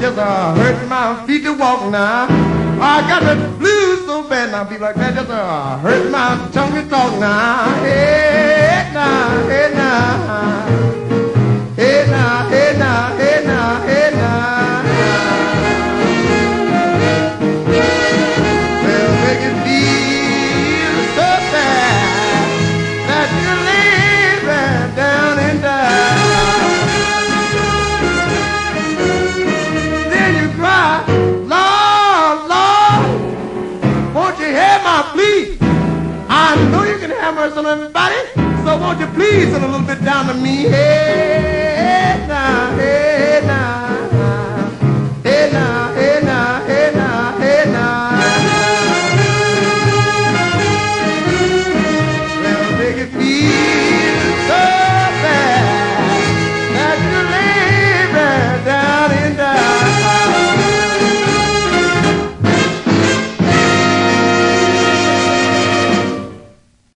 just hurt my feet to walk now. I got the blues so bad now, people like that just hurt my tongue to talk now. Hey now, hey now, hey now, hey now, hey now, hey now. Well, make it feel so bad that you lay right down and die. Then you cry, Lord, Lord, won't you hear my plea? I know you can have mercy on everybody, so won't you please send a little bit down to me? Hey now, hey now, hey now, hey now, hey now, hey now. Well, make it feel